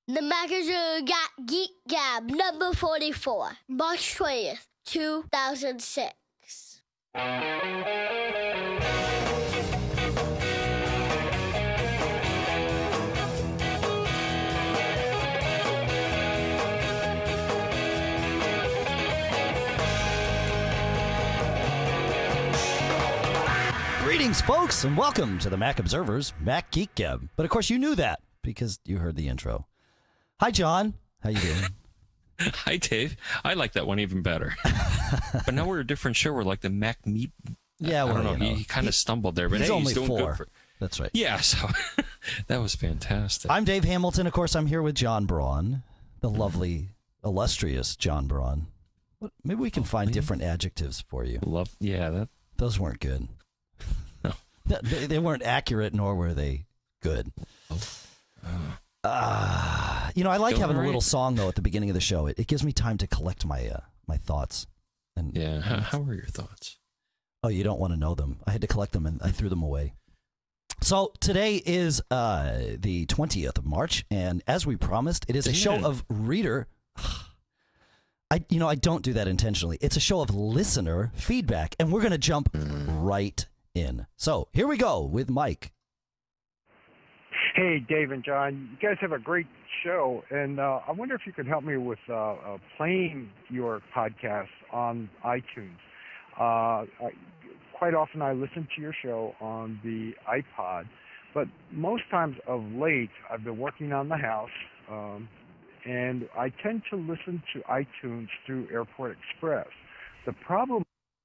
The magazine got Geek Gab number 44, March 20th, 2006. Greetings, folks, and welcome to the Mac Observer's Mac Geek Gab. But of course, you knew that because you heard the intro. Hi, John. How you doing? Hi, Dave. I like that one even better. But now we're a different show. We're like the Mac Meat. Yeah, well, I don't know. He kind of stumbled there, but he's hey, only he's doing 4. good for. That's right. Yeah, so that was fantastic. I'm Dave Hamilton. Of course, I'm here with John Braun, the lovely, illustrious John Braun. Maybe we can find different adjectives for you. Those weren't good. No. They weren't accurate, nor were they good. I like having a little song, though, at the beginning of the show. It gives me time to collect my thoughts. And yeah, how are your thoughts? Oh, you don't want to know them. I had to collect them, and I threw them away. So today is the 20th of March, and as we promised, it is a show of reader... I don't do that intentionally. It's a show of listener feedback, and we're going to jump right in. So here we go with Mike. Hey, Dave and John, you guys have a great show, and I wonder if you could help me with playing your podcast on iTunes. Quite often I listen to your show on the iPod, but most times of late I've been working on the house, and I tend to listen to iTunes through Airport Express. The problem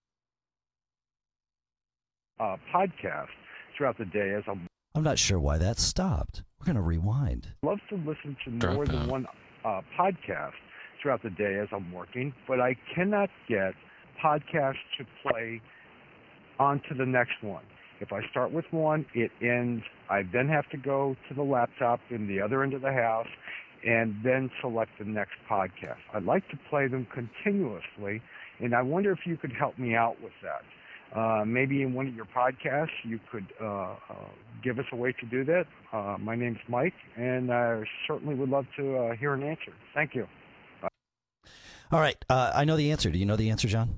podcast throughout the day as I'm not sure why that stopped. We're going to rewind. I love to listen to more than one podcast throughout the day as I'm working, but I cannot get podcasts to play on to the next one. If I start with one, it ends. I then have to go to the laptop in the other end of the house and then select the next podcast. I'd like to play them continuously, and I wonder if you could help me out with that. Maybe in one of your podcasts you could give us a way to do that. My name's Mike, and I certainly would love to hear an answer. Thank you. Bye. All right. I know the answer. Do you know the answer, John?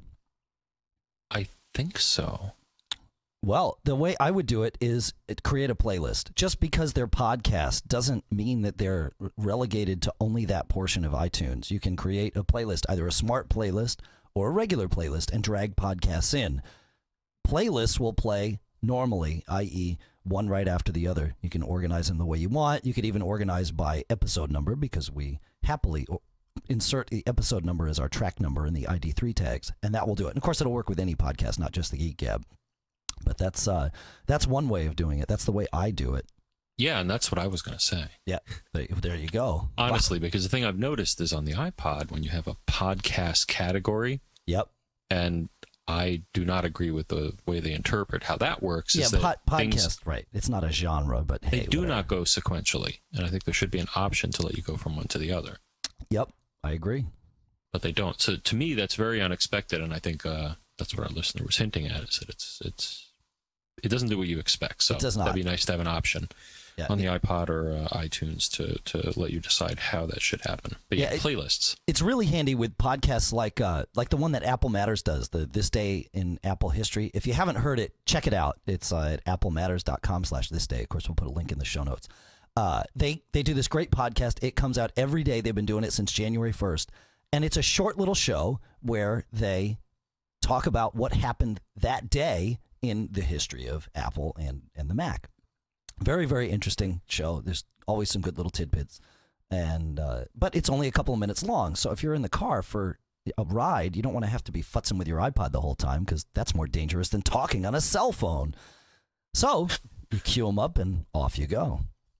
I think so. Well, the way I would do it is create a playlist. Just because they're podcasts doesn't mean that they're relegated to only that portion of iTunes. You can create a playlist, either a smart playlist or a regular playlist, and drag podcasts in. Playlists will play normally, i.e., one right after the other. You can organize them the way you want. You could even organize by episode number, because we happily insert the episode number as our track number in the ID3 tags, and that will do it. And of course, it'll work with any podcast, not just the Geek Gab. But that's one way of doing it. That's the way I do it. Yeah, and that's what I was going to say. Yeah, there you go. Honestly, because the thing I've noticed is on the iPod, when you have a podcast category, yep, and I do not agree with the way they interpret how that works. Yeah, is that podcast, right. It's not a genre, but they hey, do whatever. not go sequentially. And I think there should be an option to let you go from one to the other. Yep, I agree. But they don't. So to me, that's very unexpected, and I think that's what our listener was hinting at, is that it doesn't do what you expect. So it does not. That'd be nice to have an option on the iPod or iTunes to let you decide how that should happen. But playlists. It's really handy with podcasts like the one that Apple Matters does, the This Day in Apple History. If you haven't heard it, check it out. It's at applematters.com/thisday. Of course, we'll put a link in the show notes. They do this great podcast. It comes out every day. They've been doing it since January 1st. And it's a short little show where they talk about what happened that day in the history of Apple and the Mac. Very, very interesting show. There's always some good little tidbits. But it's only a couple of minutes long. So if you're in the car for a ride, you don't want to have to be futzing with your iPod the whole time, because that's more dangerous than talking on a cell phone. So you cue them up and off you go.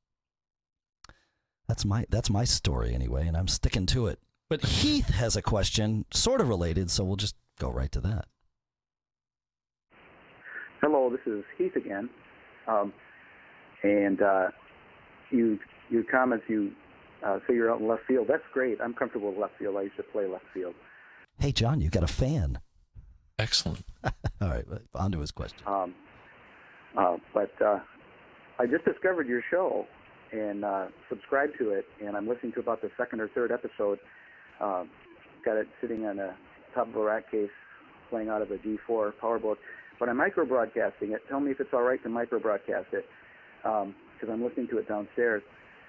That's my story anyway, and I'm sticking to it. But Heath has a question, sort of related, so we'll just go right to that. Hello, this is Heath again. Your comments, you say you're out in left field. That's great. I'm comfortable with left field. I used to play left field. Hey, John, you got a fan. Excellent. All right, on to his question. But I just discovered your show, and subscribe to it, and I'm listening to about the second or third episode. Got it sitting on the top of a rack case, playing out of a D4 PowerBook. But I'm micro-broadcasting it. Tell me if it's all right to micro-broadcast it, because I'm listening to it downstairs.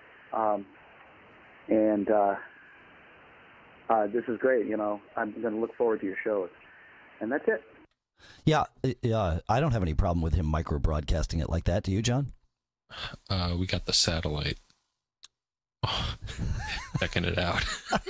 This is great. I'm going to look forward to your shows. And that's it. Yeah, I don't have any problem with him micro-broadcasting it like that. Do you, John? We got the satellite. Oh, checking it out.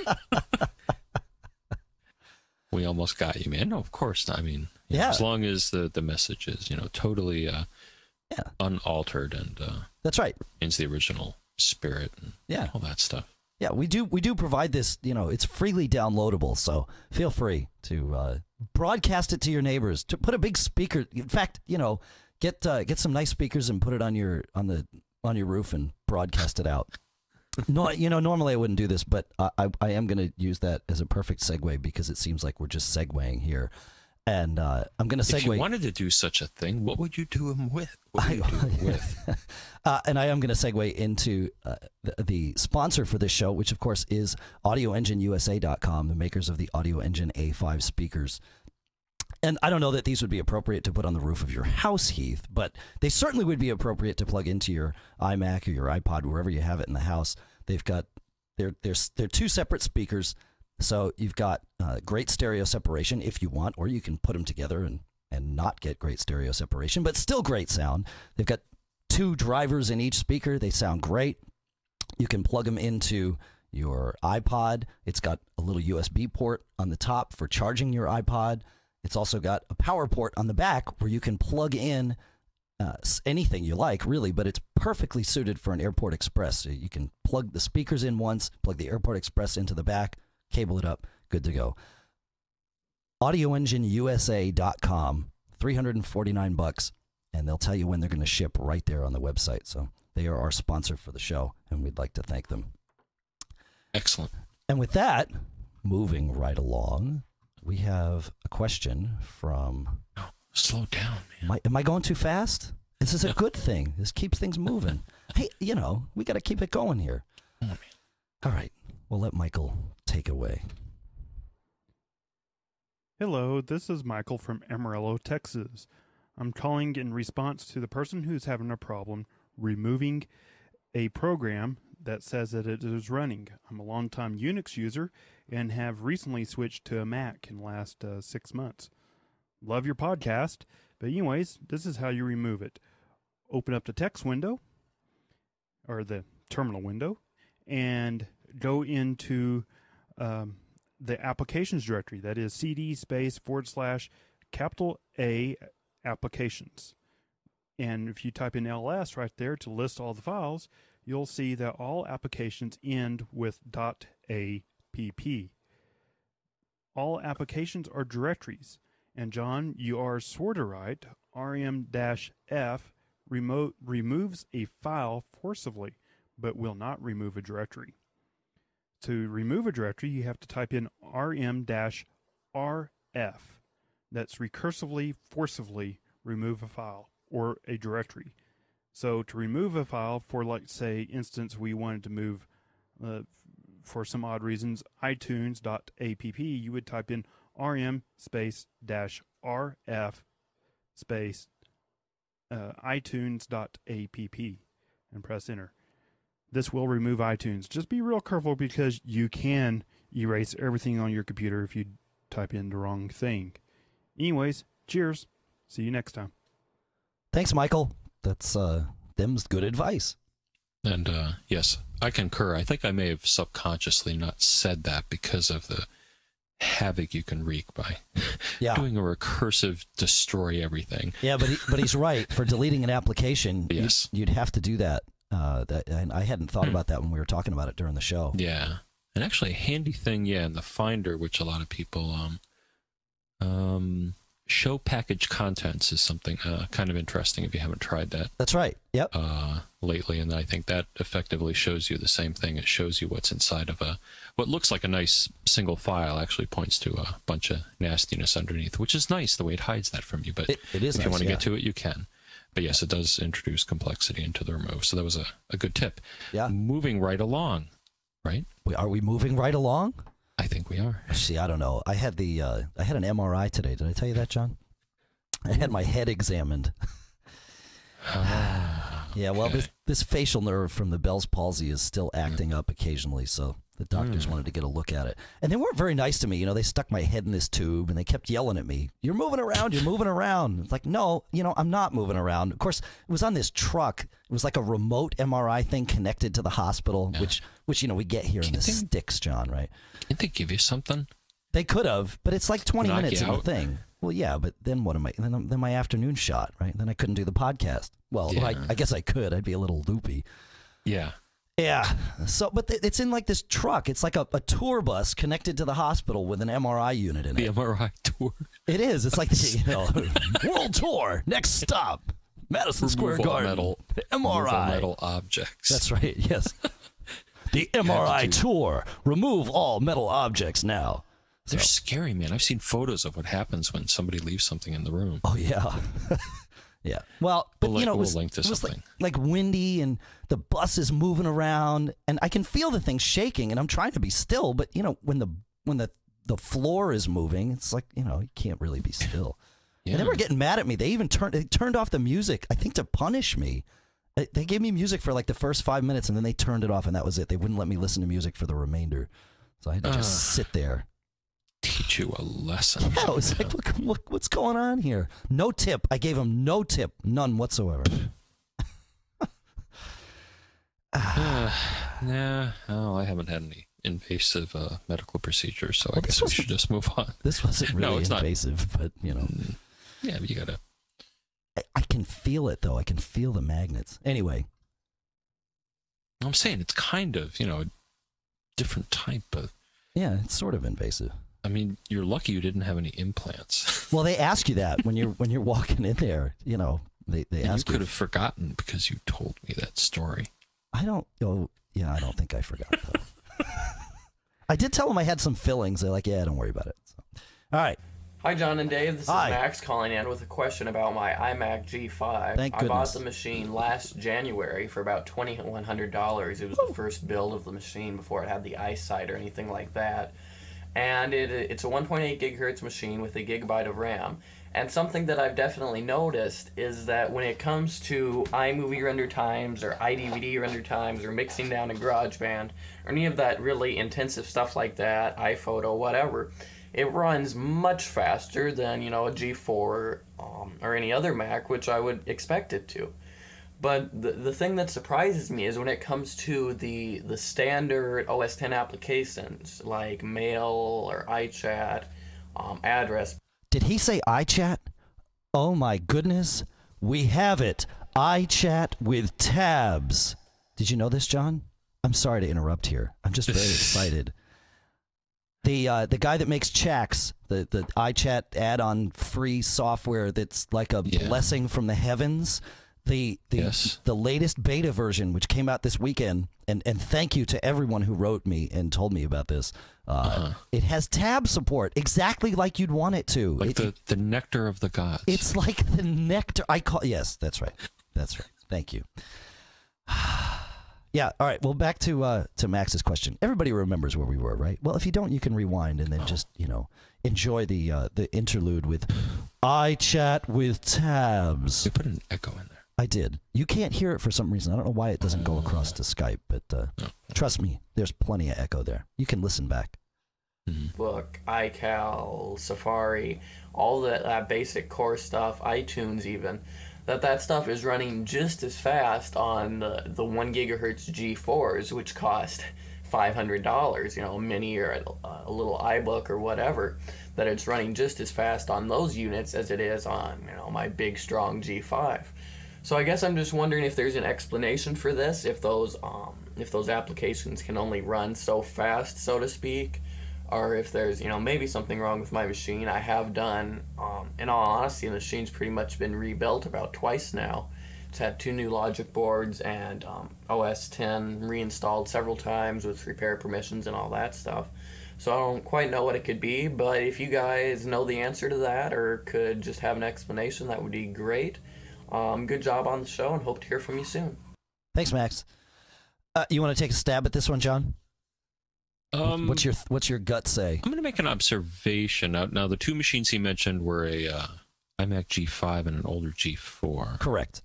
We almost got you, man. No, of course not. I mean, yeah. As long as the message is, totally unaltered and that's right. into the original spirit and all that stuff. Yeah, we do provide this, it's freely downloadable, so feel free to broadcast it to your neighbors, to put a big speaker. In fact, get some nice speakers and put it on your roof and broadcast it out. No, normally I wouldn't do this, but I am going to use that as a perfect segue because it seems like we're just segueing here. And I'm going to segue. If you wanted to do such a thing, what would you do them with? What would you do them with? And I am going to segue into the sponsor for this show, which, of course, is AudioEngineUSA.com, the makers of the Audio Engine A5 speakers. And I don't know that these would be appropriate to put on the roof of your house, Heath, but they certainly would be appropriate to plug into your iMac or your iPod, wherever you have it in the house. They've got they're two separate speakers. So you've got great stereo separation if you want, or you can put them together and not get great stereo separation, but still great sound. They've got two drivers in each speaker. They sound great. You can plug them into your iPod. It's got a little USB port on the top for charging your iPod. It's also got a power port on the back where you can plug in anything you like, really, but it's perfectly suited for an Airport Express. So you can plug the speakers in once, plug the Airport Express into the back, cable it up, good to go. AudioEngineUSA.com, $349, and they'll tell you when they're going to ship right there on the website. So they are our sponsor for the show, and we'd like to thank them. Excellent. And with that, moving right along, we have a question from... Oh, slow down, man. Am I going too fast? This is a good thing. This keeps things moving. Hey, we got to keep it going here. Oh, man. All right. We'll let Michael take it away. Hello, this is Michael from Amarillo, Texas. I'm calling in response to the person who's having a problem removing a program that says that it is running. I'm a longtime Unix user and have recently switched to a Mac in the last 6 months. Love your podcast, but anyways, this is how you remove it. Open up the text window, or the terminal window, and go into the applications directory. That is CD //A applications. And if you type in ls right there to list all the files, you'll see that all applications end with .app. All applications are directories. And John, you are sort of right. rm-f removes a file forcibly, but will not remove a directory. To remove a directory, you have to type in rm-rf. That's recursively, forcibly remove a file or a directory. So to remove a file, for like say instance we wanted to move for some odd reasons iTunes.app, you would type in rm -rf iTunes.app and press enter. This will remove iTunes. Just be real careful because you can erase everything on your computer if you type in the wrong thing. Anyways, cheers. See you next time. Thanks, Michael. That's them's good advice. And yes, I concur. I think I may have subconsciously not said that because of the havoc you can wreak by doing a recursive destroy everything. Yeah, but he's right. For deleting an application, yes, you'd have to do that. And I hadn't thought about that when we were talking about it during the show. Yeah, and actually a handy thing, in the Finder, which a lot of people show package contents is something kind of interesting if you haven't tried that. That's right. Yep. Lately, and I think that effectively shows you the same thing. It shows you what's inside of what looks like a nice single file actually points to a bunch of nastiness underneath, which is nice the way it hides that from you. But it is if you nice, want to get to it, you can. But yes, it does introduce complexity into the remove. So that was a good tip. Yeah. Moving right along, right? Are we moving right along? I think we are. See, I don't know. I had an MRI today. Did I tell you that, John? I had my head examined. Yeah, well, this facial nerve from the Bell's palsy is still acting up occasionally, so the doctors wanted to get a look at it. And they weren't very nice to me. They stuck my head in this tube, and they kept yelling at me, "You're moving around, you're moving around." It's like, no, I'm not moving around. Of course, it was on this truck. It was like a remote MRI thing connected to the hospital, which we get here in the sticks, John, right? Can't they give you something? They could have, but it's like 20 minutes in the out? thing. Well, yeah, but then what am I? Then my afternoon shot, right? Then I couldn't do the podcast. Well, Yeah. I guess I could. I'd be a little loopy. Yeah. Yeah. So, but it's in like this truck. It's like a tour bus connected to the hospital with an MRI unit in The it. MRI tour. It is. It's like world tour. Next stop, Madison Square Remove all Garden. metal- MRI. remove all metal objects. That's right. Yes. The MRI tour. Remove all metal objects now. They're scary, man. I've seen photos of what happens when somebody leaves something in the room. Oh yeah. Yeah. Well, but We'll it was, link to it was something. like windy, and the bus is moving around, and I can feel the thing shaking, and I'm trying to be still, but when the floor is moving, it's like, you can't really be still. Yeah. And they were getting mad at me. They even turned off the music, I think, to punish me. They gave me music for like the first 5 minutes, and then they turned it off, and that was it. They wouldn't let me listen to music for the remainder. So I had to just sit there. Teach you a lesson. Yeah, it was like, look, what's going on here? No tip. I gave him no tip, none whatsoever. Nah, I haven't had any invasive medical procedures, so I guess we should just move on. This wasn't really No, it's invasive, but Yeah, but you gotta. I can feel it though. I can feel the magnets. Anyway, I'm saying it's kind of a different type of. yeah, it's sort of invasive. I mean, you're lucky you didn't have any implants. Well, they ask you that when you're walking in there. They And ask you could have forgotten because you told me that story. I don't. Oh, yeah, I don't think I forgot though. I did tell them I had some fillings. They're like, yeah, don't worry about it. So, all right. Hi, John and Dave. This Hi. is Max calling in with a question about my iMac G5. Thank I bought goodness. the machine last January for about $2,100. It was the first build of the machine before it had the eyesight or anything like that. And it's a 1.8 gigahertz machine with a gigabyte of RAM. And something that I've definitely noticed is that when it comes to iMovie render times or iDVD render times or mixing down in GarageBand or any of that really intensive stuff like that, iPhoto, whatever, it runs much faster than, a G4 or any other Mac, which I would expect it to. But the thing that surprises me is when it comes to the standard OS X applications like Mail or iChat, Address. Did he say iChat? Oh my goodness, we have it. iChat with tabs. Did you know this, John? I'm sorry to interrupt here. I'm just very excited. The guy that makes Chax, the iChat add-on free software that's like a blessing from the heavens. The latest beta version, which came out this weekend, and thank you to everyone who wrote me and told me about this. It has tab support, exactly like you'd want it to. Like the nectar of the gods. It's like the nectar. Yes, that's right. That's right. Thank you. Yeah. All right. Well, back to Max's question. Everybody remembers where we were, right? Well, if you don't, you can rewind and then just enjoy the interlude with iChat with tabs. You put an echo in there. I did. You can't hear it for some reason. I don't know why it doesn't go across to Skype, but trust me, there's plenty of echo there. You can listen back. Book, iCal, Safari, all that basic core stuff, iTunes even, that stuff is running just as fast on the 1 gigahertz G4s, which cost $500, a mini or a little iBook or whatever, that it's running just as fast on those units as it is on, my big, strong G5. So I guess I'm just wondering if there's an explanation for this, if those applications can only run so fast, so to speak, or if there's, maybe something wrong with my machine. I have done, in all honesty, the machine's pretty much been rebuilt about twice now. It's had 2 new logic boards and OS X reinstalled several times with repair permissions and all that stuff. So I don't quite know what it could be, but if you guys know the answer to that or could just have an explanation, that would be great. Good job on the show, and hope to hear from you soon. Thanks, Max. You want to take a stab at this one, John? What's your gut say? I'm going to make an observation. Now, the two machines he mentioned were a iMac G5 and an older G4. Correct.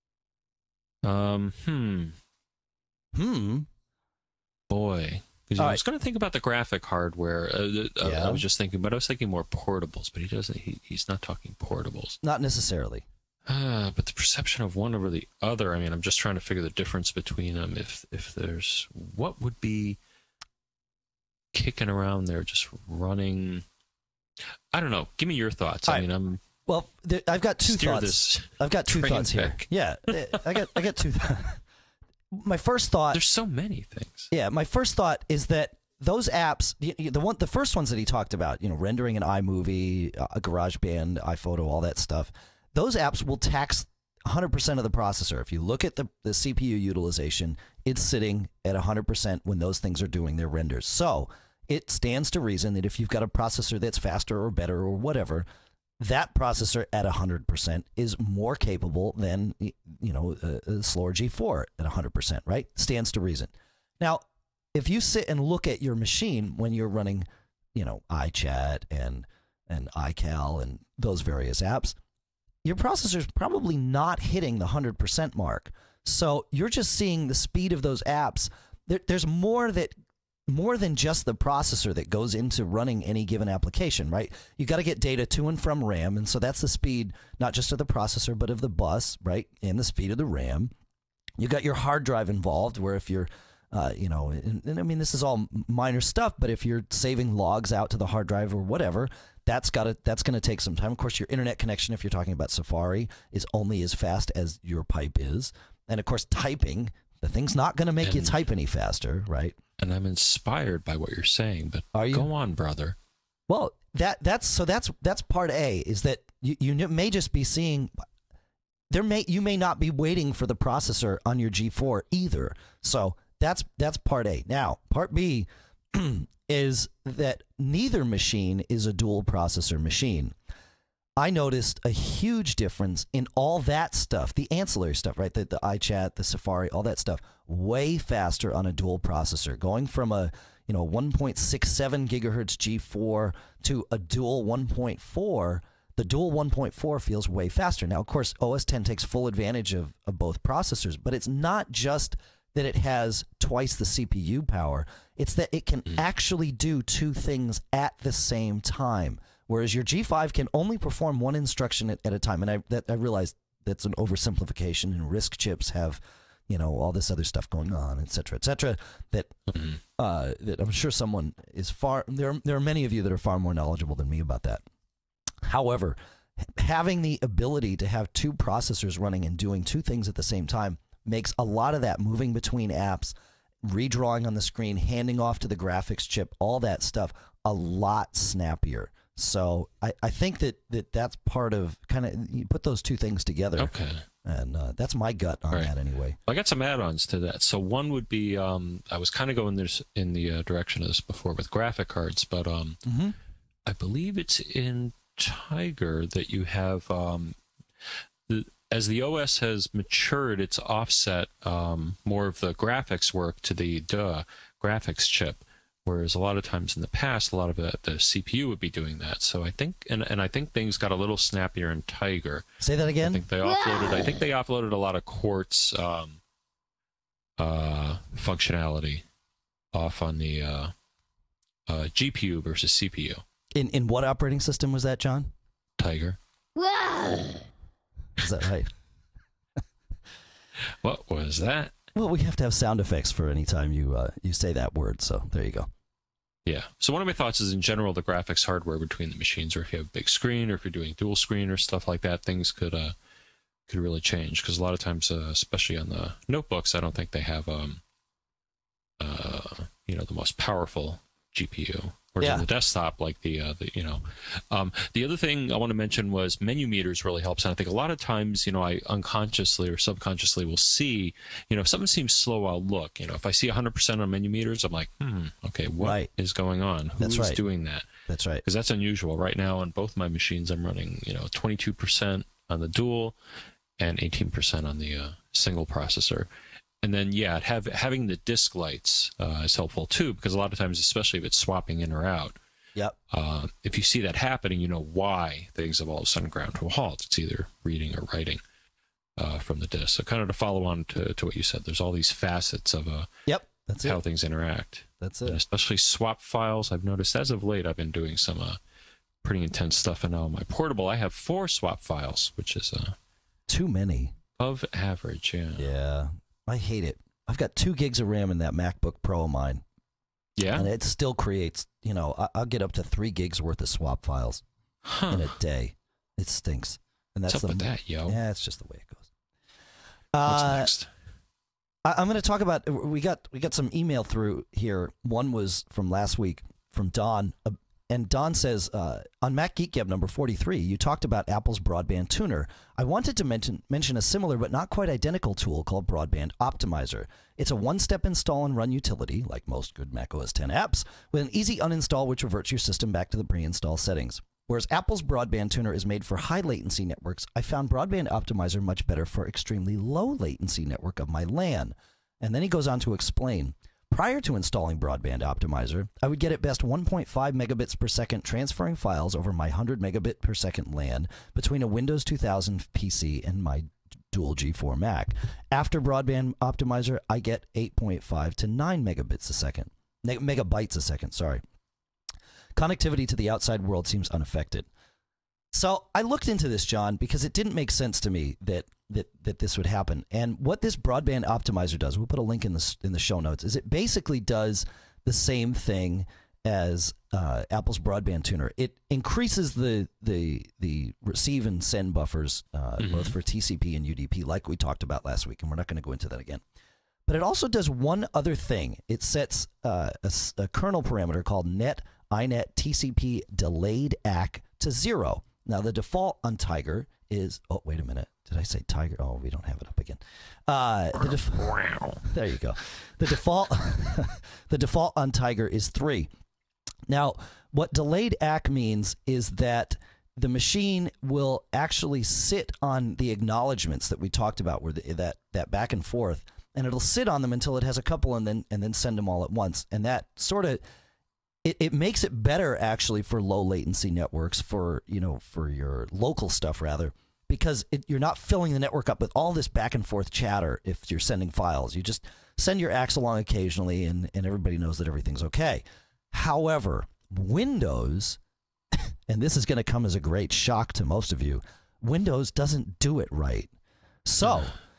Boy. Because I was going to think about the graphic hardware. I was just thinking, but I was thinking more portables. But he's not talking portables. Not necessarily. But the perception of one over the other. I mean, I'm just trying to figure the difference between them. If there's what would be kicking around there, just running. I don't know. Give me your thoughts. I mean, I've got two thoughts. I've got two thoughts here. Yeah, I got two. My first thought. There's so many things. Yeah, my first thought is that those apps, the first ones that he talked about, rendering an iMovie, a GarageBand, iPhoto, all that stuff. Those apps will tax 100% of the processor. If you look at the CPU utilization, it's sitting at 100% when those things are doing their renders. So it stands to reason that if you've got a processor that's faster or better or whatever, that processor at 100% is more capable than a slower G4 at 100%, right? Stands to reason. Now, if you sit and look at your machine when you're running, iChat and iCal and those various apps, your processor is probably not hitting the 100% mark. So you're just seeing the speed of those apps. There's more than just the processor that goes into running any given application, right? You got to get data to and from RAM, and so that's the speed not just of the processor but of the bus, right? And the speed of the RAM. You got your hard drive involved, where if you're and I mean, this is all minor stuff, but if you're saving logs out to the hard drive or whatever, that's going to take some time. Of course, your internet connection, if you're talking about Safari, is only as fast as your pipe is. And of course, typing, the thing's not going to make you type any faster, right? And I'm inspired by what you're saying, but go on, brother. Well, that's part A, is that you may just be seeing you may not be waiting for the processor on your G4 either. So that's part A. Now, part B is that neither machine is a dual processor machine. I noticed a huge difference in all that stuff, the ancillary stuff, right? The iChat, the Safari, all that stuff, way faster on a dual processor, going from a 1.67 gigahertz G4 to a dual 1.4. The dual 1.4 feels way faster. Now, of course, OS X takes full advantage of both processors, but it's not just that it has twice the CPU power. It's that it can actually do two things at the same time, whereas your G5 can only perform one instruction at a time. And I realize that's an oversimplification, and RISC chips have, all this other stuff going on, et cetera, that I'm sure someone is there are many of you that are far more knowledgeable than me about that. However, having the ability to have two processors running and doing two things at the same time makes a lot of that moving between apps, redrawing on the screen, handing off to the graphics chip, all that stuff, a lot snappier. So I think that's part of you put those two things together. Okay. And that's my gut on that anyway. I got some add-ons to that. So one would be, I was kind of going in the direction of this before with graphic cards, but I believe it's in Tiger that you have, as the OS has matured, it's offset more of the graphics work to the graphics chip. Whereas a lot of times in the past, a lot of the CPU would be doing that. So I think, and I think things got a little snappier in Tiger. Say that again. I think they offloaded a lot of Quartz functionality off on the GPU versus CPU. In what operating system was that, John? Tiger. Is that right? What was that? Well, we have to have sound effects for any time you say that word. So there you go. Yeah. So one of my thoughts is, in general, the graphics hardware between the machines, or if you have a big screen, or if you're doing dual screen or stuff like that, things could really change. Because a lot of times, especially on the notebooks, I don't think they have the most powerful GPU. Whereas on the desktop, like the other thing I want to mention was menu meters really helps. And I think a lot of times, I unconsciously or subconsciously will see, if something seems slow, I'll look. If I see 100% on menu meters, I'm like, okay, what is going on? Who's doing that? That's right. Because that's unusual. Right now on both my machines, I'm running, 22% on the dual and 18% on the single processor. And then, yeah, having the disk lights is helpful too, because a lot of times, especially if it's swapping in or out, yep. If you see that happening, you know why things have all of a sudden ground to a halt. It's either reading or writing from the disk. So kind of to follow on to what you said, there's all these facets of yep, that's how it. things interact. That's it. And especially swap files. I've noticed as of late, I've been doing some pretty intense stuff. And now on my portable, I have 4 swap files, which is too many. Above average, yeah. Yeah. I hate it. I've got 2 gigs of RAM in that MacBook Pro of mine. Yeah? And it still creates, I'll get up to 3 gigs worth of swap files in a day. It stinks. And that's What's up with that, yo? Yeah, it's just the way it goes. What's next? I'm going to talk about, we got some email through here. One was from last week from Don. And Don says, on Mac Geek Gab number 43, you talked about Apple's Broadband Tuner. I wanted to mention a similar but not quite identical tool called Broadband Optimizer. It's a one-step install and run utility, like most good Mac OS X apps, with an easy uninstall which reverts your system back to the pre-install settings. Whereas Apple's Broadband Tuner is made for high-latency networks, I found Broadband Optimizer much better for extremely low-latency network of my LAN. And then he goes on to explain. Prior to installing Broadband Optimizer, I would get at best 1.5 megabits per second transferring files over my 100 megabit per second LAN between a Windows 2000 PC and my dual G4 Mac. After Broadband Optimizer, I get 8.5 to 9 megabytes a second, sorry. Connectivity to the outside world seems unaffected. So I looked into this, John, because it didn't make sense to me that this would happen. And what this Broadband Optimizer does, we'll put a link in the show notes, is it basically does the same thing as Apple's Broadband Tuner. It increases the receive and send buffers, both for TCP and UDP, like we talked about last week, and we're not going to go into that again. But it also does one other thing. It sets a kernel parameter called net inet TCP delayed ACK to 0. Now, the default on Tiger is... Oh, wait a minute. Did I say Tiger? Oh, we don't have it up again. There you go. The default on Tiger is 3. Now, what delayed ACK means is that the machine will actually sit on the acknowledgments that we talked about, where that back and forth, and it'll sit on them until it has a couple, and then send them all at once. And that sort of... It makes it better, actually, for low latency networks, for your local stuff, rather, because you're not filling the network up with all this back and forth chatter if you're sending files. You just send your ACKs along occasionally, and everybody knows that everything's okay. However, Windows, and this is going to come as a great shock to most of you, Windows doesn't do it right. So...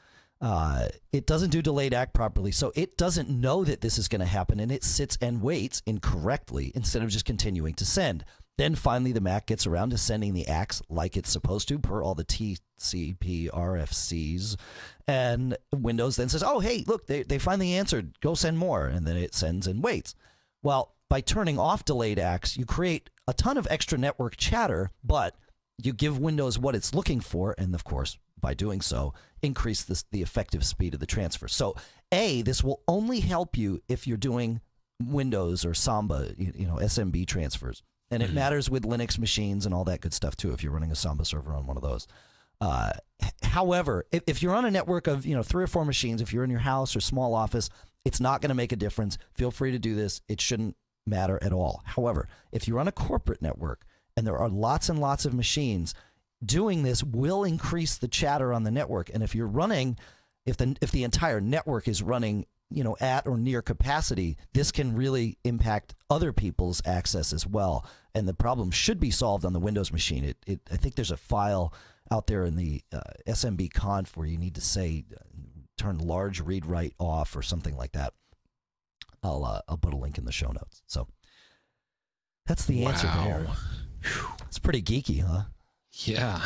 it doesn't do delayed ACK properly, so it doesn't know that this is going to happen, and it sits and waits incorrectly instead of just continuing to send. Then finally the Mac gets around to sending the ACKs like it's supposed to per all the TCP RFCs, and Windows then says, oh, hey, look, they finally answered, go send more, and then it sends and waits. Well, by turning off delayed ACKs, you create a ton of extra network chatter, but you give Windows what it's looking for, and of course, by doing so, increase the effective speed of the transfer. So, this will only help you if you're doing Windows or Samba, SMB transfers. And it matters with Linux machines and all that good stuff, too, if you're running a Samba server on one of those. However, if you're on a network of 3 or 4 machines, if you're in your house or small office, it's not going to make a difference. Feel free to do this. It shouldn't matter at all. However, if you're on a corporate network and there are lots and lots of machines, doing this will increase the chatter on the network. And if you're running, if the entire network is running, at or near capacity, this can really impact other people's access as well. And the problem should be solved on the Windows machine. I think there's a file out there in the SMB conf where you need to say turn large read write off or something like that. I'll put a link in the show notes. So that's the answer there. It's pretty geeky, huh? Yeah.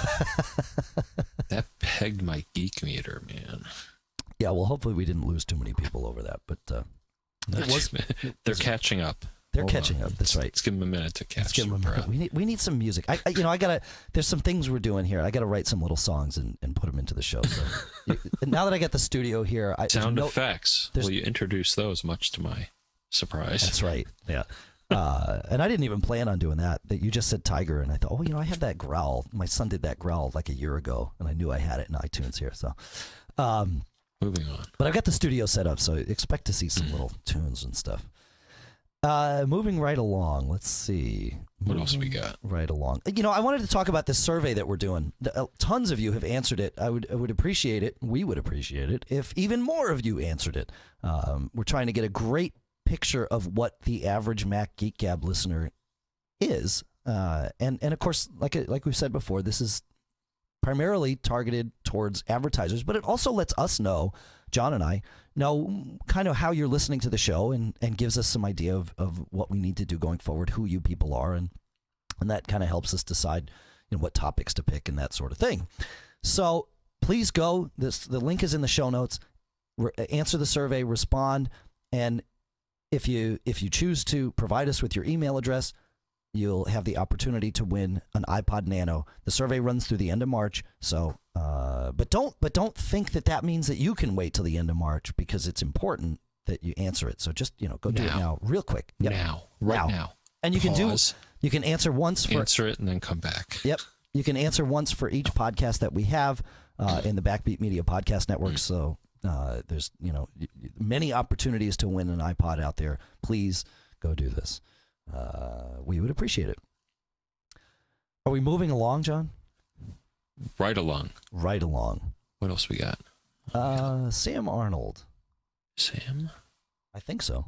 That pegged my geek meter, man. Yeah, well, hopefully we didn't lose too many people over that, but they're catching up. They're catching up. That's right. Let's give them a minute to catch up. We need some music. There's some things we're doing here. I gotta write some little songs and put them into the show. So now that I got the studio here, sound effects. Will you introduce those? Much to my surprise. That's right. Yeah. And I didn't even plan on doing that. That you just said tiger, and I thought, oh, I had that growl. My son did that growl like a year ago, and I knew I had it in iTunes here. So, moving on. But I've got the studio set up, so expect to see some little tunes and stuff. Moving right along. Let's see. What else we got? Right along. I wanted to talk about this survey that we're doing. Tons of you have answered it. I would appreciate it. We would appreciate it if even more of you answered it. We're trying to get a great picture of what the average Mac Geek Gab listener is. And of course, like we've said before, this is primarily targeted towards advertisers, but it also lets us know, John and I, know kind of how you're listening to the show and gives us some idea of what we need to do going forward, who you people are, and that kind of helps us decide what topics to pick and that sort of thing. So please go. The link is in the show notes. Answer the survey, respond, and if you choose to provide us with your email address, you'll have the opportunity to win an iPod Nano. The survey runs through the end of March, so but don't think that means that you can wait till the end of March, because it's important that you answer it. So just go do it now, real quick. Yep. Now. And you can answer once for answer it and then come back. Yep, you can answer once for each podcast that we have in the Backbeat Media Podcast Network. So there's many opportunities to win an iPod out there. Please go do this. We would appreciate it. Are we moving along, John? Right along. Right along. What else we got? Sam Arnold. Sam? I think so.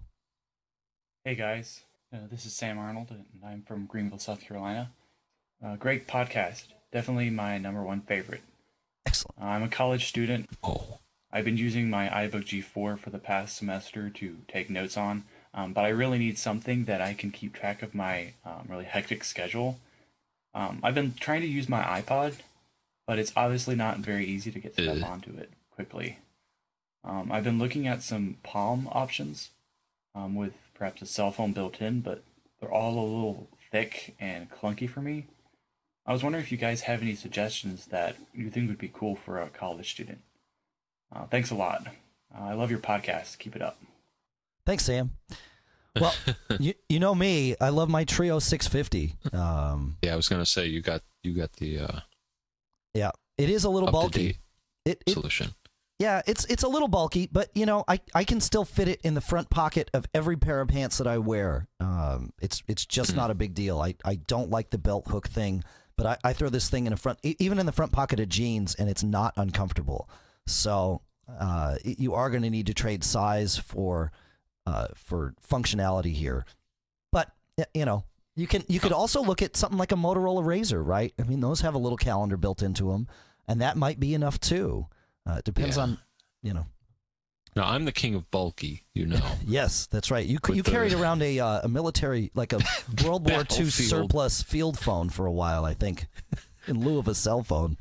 Hey guys, this is Sam Arnold, and I'm from Greenville, South Carolina. Great podcast. Definitely my #1 favorite. Excellent. I'm a college student. Oh. I've been using my iBook G4 for the past semester to take notes on. But I really need something that I can keep track of my really hectic schedule. I've been trying to use my iPod, but it's obviously not very easy to get stuff onto it quickly. I've been looking at some Palm options with perhaps a cell phone built in, but they're all a little thick and clunky for me. I was wondering if you guys have any suggestions that you think would be cool for a college student. Thanks a lot. I love your podcast. Keep it up. Thanks, Sam. Well, you know me. I love my Trio 650. Yeah, I was going to say you got the yeah, it is a little bulky. Solution. Yeah, it's a little bulky, but I can still fit it in the front pocket of every pair of pants that I wear. It's just not a big deal. I don't like the belt hook thing, but I throw this thing even in the front pocket of jeans, and it's not uncomfortable. So you are going to need to trade size for functionality here, but you could also look at something like a Motorola Razr, right? I mean, those have a little calendar built into them, and that might be enough too. It depends on. Now I'm the king of bulky, Yes, that's right. You carried around a military, like a World War II surplus field phone for a while, I think, in lieu of a cell phone.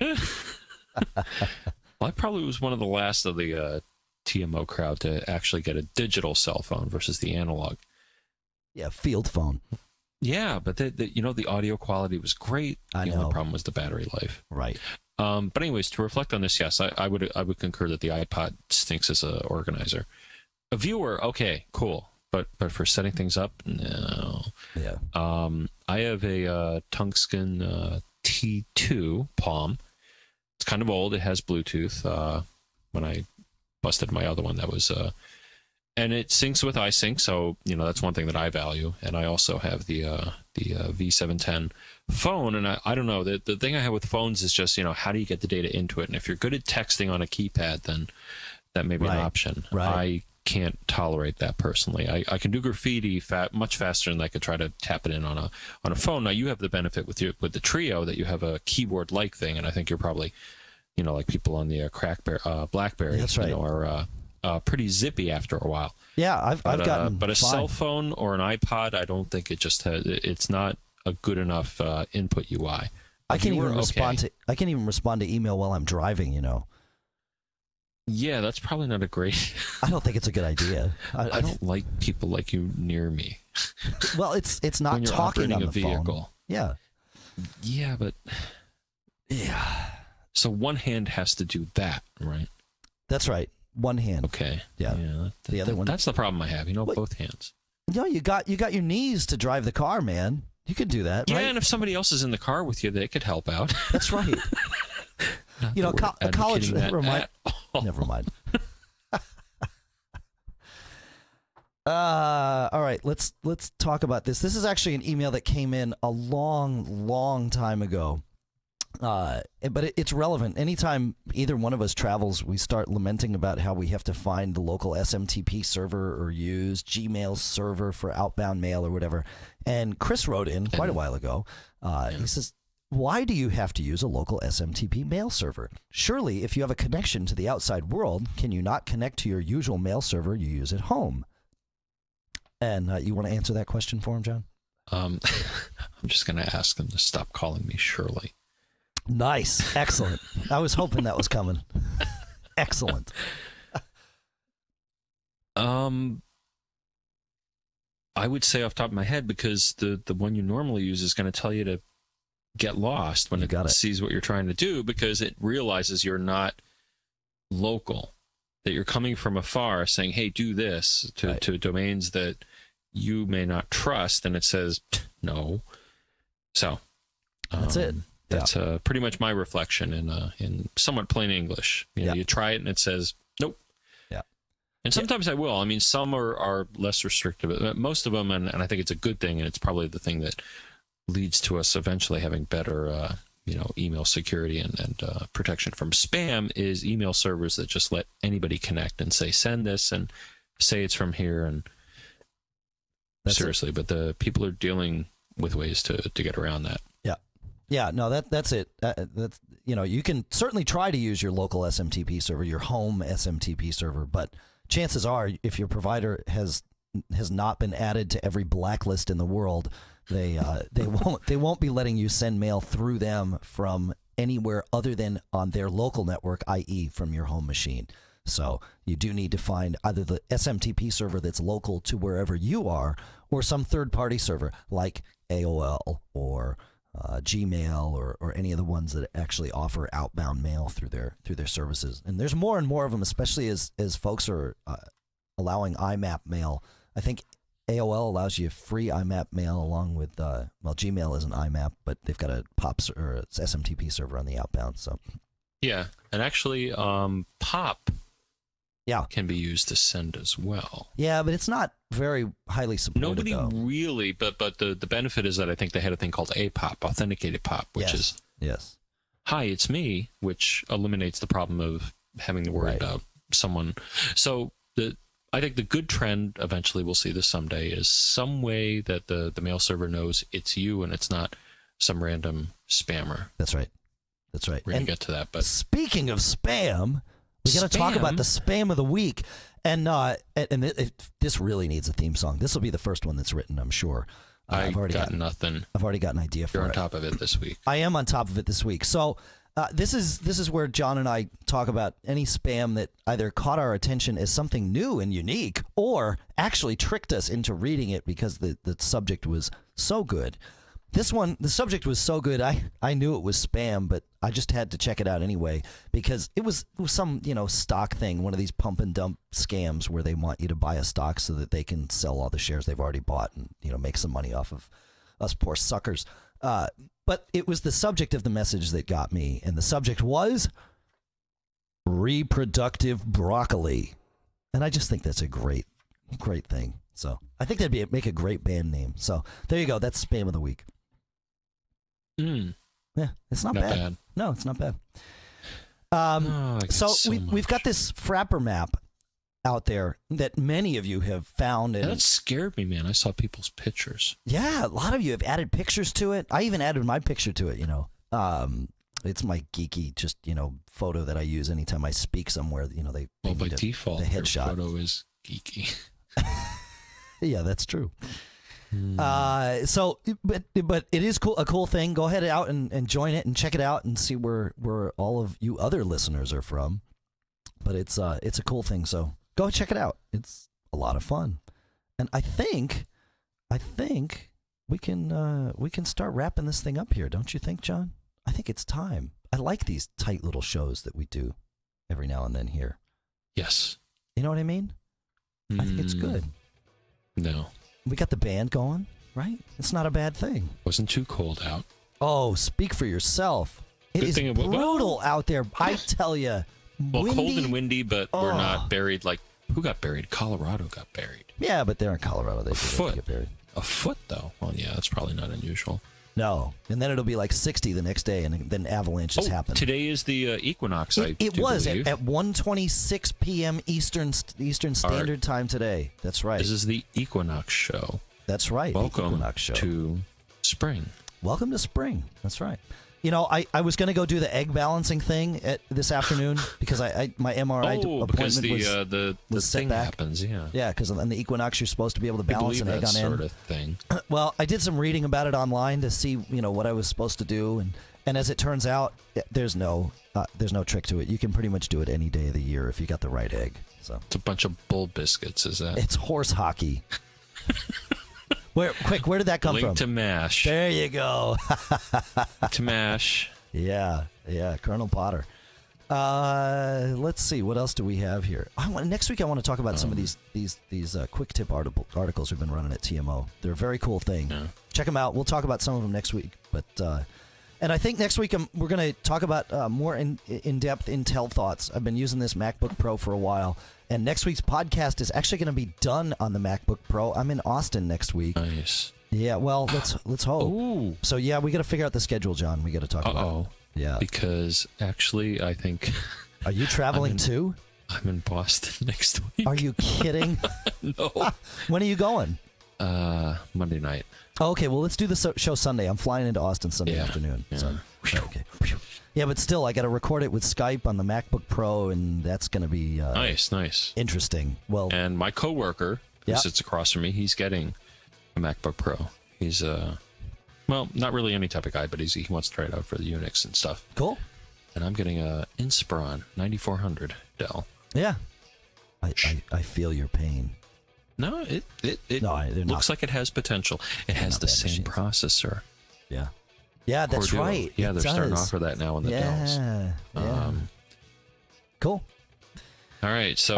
Well, I probably was one of the last of the TMO crowd to actually get a digital cell phone versus the analog. Yeah, field phone. Yeah, but the audio quality was great. I know. The only problem was the battery life. Right. But anyways, to reflect on this, yes, I would concur that the iPod stinks as an organizer. A viewer, okay, cool. But for setting things up, no. Yeah. I have a Tungsten T2 Palm. It's kind of old. It has Bluetooth. When I busted my other one, that was and it syncs with iSync, so that's one thing that I value. And I also have the V710 phone, and I don't know, the thing I have with phones is just how do you get the data into it? And if you're good at texting on a keypad, then that may be an option. Right. I can't tolerate that personally. I can do graffiti much faster than I could try to tap it in on a phone. Now you have the benefit with the Trio that you have a keyboard like thing, and I think you're probably like people on the BlackBerry. That's right. Are pretty zippy after a while. Yeah, I've gotten. But a cell phone or an iPod, I don't think it's not a good enough input UI. I can't even respond to email while I'm driving. Yeah, that's probably not a great. I don't think it's a good idea. I don't like people like you near me. Well, it's not when you're talking on operating the a vehicle. phone. Yeah. Yeah, but yeah. So one hand has to do that, right? That's right. One hand. Okay. Yeah. The other one. That's the problem I have. Both hands. you got your knees to drive the car, man. You could do that. Yeah, right? And if somebody else is in the car with you, they could help out. That's right. College. Never mind. Never mind. All right, let's talk about this. This is actually an email that came in a long time ago. But it's relevant. Anytime either one of us travels, we start lamenting about how we have to find the local SMTP server or use Gmail's server for outbound mail or whatever. And Chris wrote in quite a while ago. He says, why do you have to use a local SMTP mail server? Surely, if you have a connection to the outside world, can you not connect to your usual mail server you use at home? And you want to answer that question for him, John? I'm just going to ask them to stop calling me Shirley. Nice. Excellent. I was hoping that was coming. Excellent. I would say off the top of my head, because the one you normally use is going to tell you to get lost when it sees what you're trying to do, because it realizes you're not local, that you're coming from afar saying, hey, do this to domains that you may not trust, and it says no. So that's it. That's pretty much my reflection in somewhat plain English. You try it and it says nope. Yeah. And sometimes I will. I mean, some are less restrictive, but most of them, and I think it's a good thing, and it's probably the thing that leads to us eventually having better email security and protection from spam, is email servers that just let anybody connect and say send this and say it's from here. And seriously, but the people are dealing with ways to get around that. Yeah, no, that's it. That's you can certainly try to use your local SMTP server, your home SMTP server, but chances are, if your provider has not been added to every blacklist in the world, they won't be letting you send mail through them from anywhere other than on their local network, i.e., from your home machine. So you do need to find either the SMTP server that's local to wherever you are, or some third-party server like AOL or Gmail or any of the ones that actually offer outbound mail through their services. And there's more and more of them, especially as folks are allowing IMAP mail. I think AOL allows you free IMAP mail along with Gmail isn't IMAP, but they've got a SMTP server on the outbound. So yeah, and actually POP can be used to send as well. Yeah, but it's not very highly supported. Nobody really, but the benefit is that I think they had a thing called APOP, Authenticated POP, which is hi, it's me, which eliminates the problem of having to worry about someone. So I think the good trend, eventually we'll see this someday, is some way that the mail server knows it's you and it's not some random spammer. That's right. We're going to get to that. But speaking of spam, we got to talk about the spam of the week. And this really needs a theme song. This will be the first one that's written, I'm sure. I've already got nothing. I've already got an idea for it. You're on top of it this week. I am on top of it this week. So this is where John and I talk about any spam that either caught our attention as something new and unique, or actually tricked us into reading it because the subject was so good. This one, the subject was so good, I knew it was spam, but I just had to check it out anyway because it was some stock thing, one of these pump and dump scams where they want you to buy a stock so that they can sell all the shares they've already bought and make some money off of us poor suckers. But it was the subject of the message that got me, and the subject was reproductive broccoli, and I just think that's a great thing. So I think that'd make a great band name. So there you go. That's spam of the week. Yeah, it's not bad. No, it's not bad. We've got this Frapper map out there that many of you have found. And that scared me, man. I saw people's pictures. Yeah, a lot of you have added pictures to it. I even added my picture to it, It's my geeky, photo that I use anytime I speak somewhere. They by default, the headshot. Your photo is geeky. Yeah, that's true. But it is cool, a cool thing. Go ahead out and join it and check it out and see where all of you other listeners are from. But it's a cool thing, so go check it out. It's a lot of fun, and I think we can start wrapping this thing up here. Don't you think, John? I think it's time. I like these tight little shows that we do every now and then here. Yes. You know what I mean? I think it's good. No. We got the band going, right? It's not a bad thing. Wasn't too cold out. Oh, speak for yourself. It is brutal out there. I tell you. Well, windy. Cold and windy, but we're not buried like... Who got buried? Colorado got buried. Yeah, but they're in Colorado. They should get buried. A foot, though? Well, yeah, that's probably not unusual. No. And then it'll be like 60 the next day, and then avalanches happen. Today is the equinox, It was at 1:26 p.m. Eastern Standard Time today. That's right. This is the Equinox Show. That's right. Welcome the Equinox Show. To spring. Welcome to spring. That's right. You know, I was going to go do the egg balancing thing this afternoon because my MRI appointment because the thing happens, yeah. Yeah, because on the equinox you're supposed to be able to balance an egg on end. Sort of thing. Well, I did some reading about it online to see what I was supposed to do, and as it turns out, there's no trick to it. You can pretty much do it any day of the year if you got the right egg. So it's a bunch of bull biscuits, is that? It's horse hockey. Where did that come from? Link to MASH. There you go. To MASH. Yeah, Colonel Potter. Let's see, what else do we have here? Next week I want to talk about some of these quick tip articles we've been running at TMO. They're a very cool thing. Yeah. Check them out. We'll talk about some of them next week. But and I think next week we're going to talk about more in-depth Intel thoughts. I've been using this MacBook Pro for a while. And next week's podcast is actually going to be done on the MacBook Pro. I'm in Austin next week. Nice. Yeah, well, let's hope. Ooh. So, yeah, we got to figure out the schedule, John. We got to talk about it. Yeah. Because, actually, I think... Are you traveling too? I'm in Boston next week. Are you kidding? No. When are you going? Monday night. Oh, okay, well, let's do the show Sunday. I'm flying into Austin Sunday afternoon. Yeah. So, okay. Yeah, but still, I got to record it with Skype on the MacBook Pro, and that's going to be nice, interesting. Well, and my coworker who sits across from me, he's getting a MacBook Pro. He's well, not really any type of guy, but he wants to try it out for the Unix and stuff. Cool. And I'm getting a Inspiron 9400 Dell. Yeah, I feel your pain. No, it looks like it has potential. It has the same processor. Yeah. Yeah, that's Cordula. right. Yeah, they're starting to offer that now in the Dells. Yeah. Cool. All right, so,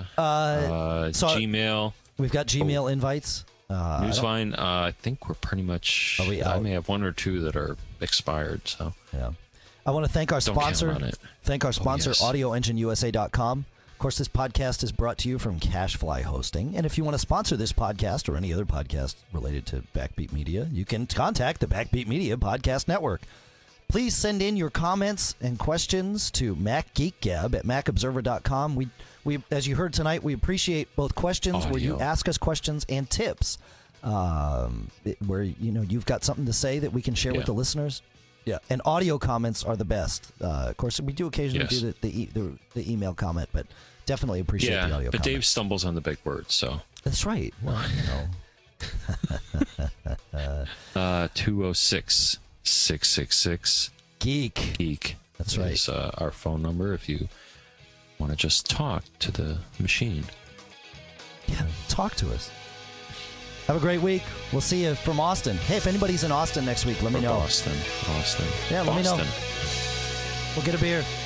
Gmail. We've got Gmail invites. Newsvine, I think we're pretty much... I may have one or two that are expired, so... Yeah. I want to thank our sponsor. AudioEngineUSA.com. Of course, this podcast is brought to you from CashFly Hosting. And if you want to sponsor this podcast or any other podcast related to Backbeat Media, you can contact the Backbeat Media Podcast Network. Please send in your comments and questions to MacGeekGab at MacObserver.com. We, as you heard tonight, we appreciate both questions where you ask us questions and tips where you've got something to say that we can share with the listeners. Yeah, and audio comments are the best. Of course, we do occasionally do the email comment, but definitely appreciate the audio but comment. Dave stumbles on the big words, so. That's right. Well, 206-666 Geek. That's right. Is our phone number if you want to just talk to the machine. Yeah, talk to us. Have a great week. We'll see you from Austin. Hey, if anybody's in Austin next week, let me know. Austin. Yeah, let me know. We'll get a beer.